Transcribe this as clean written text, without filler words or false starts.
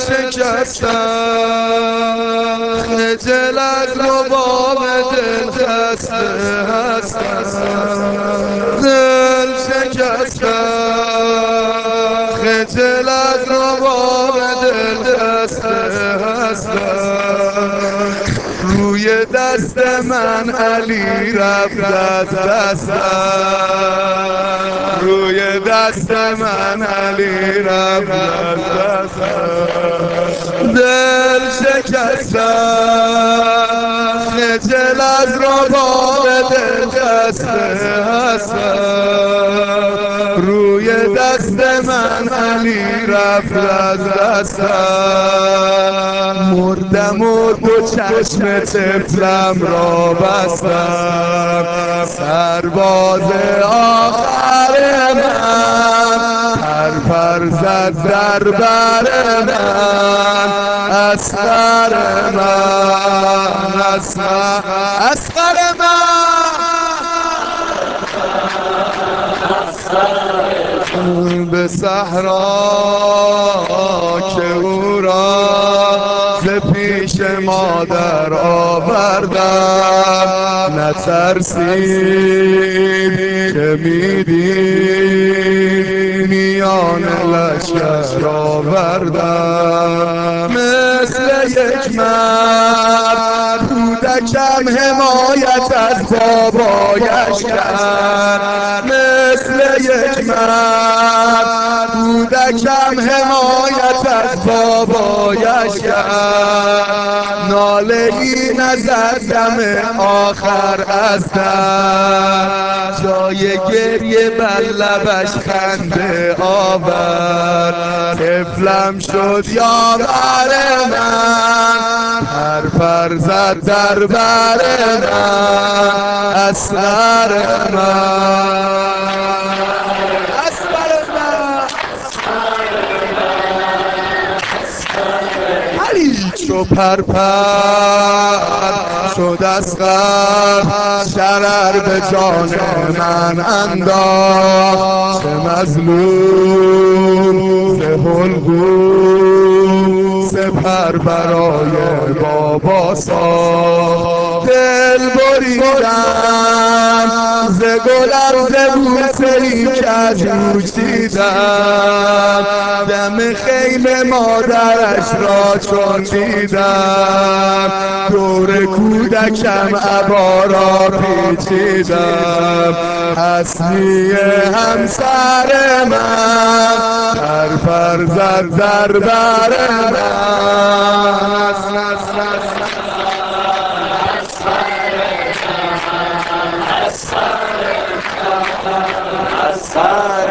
شکستم، خجل از رباب دل خسته هستم. دل شکستم، خجل از رباب دل خسته هستم. روی دست من علی رفت از دستم، روی دست من علی رفت از دستم. دل شکستم، خجل از رباب دل خسته هستم. روی دست من علی رفت از دستم. مردم و دو چشم طفلم را بستم. سرباز آخر من پر زد در بر من. اصغر من، اصغر من به صحرا که او را ز پیش مادر آوردم. نترسید که میدید میان لشکر آوردم. مثل یک مرد کودکم حمایت از بابایش کرد. مثل یک مرد کودکم حمایت از بابایش کرد. ناله ای نزد دم آخر از در، جای گریه بر لبش خنده آورد. طفلم شد یاور من، پر زد در بر من. اصغر من، چو پرپر شد اصغر، شرر به جان من انداخت. چه مظلوم ز حلقوم سپر برای بابا ساخت. دل بریدم ز گلم، ز بوسه ای که از او چیدم. دم خیل مادرش را چون دیدم، دور کودکم عبا را پیچیدم. حسنی همسر من پر زد در بر من.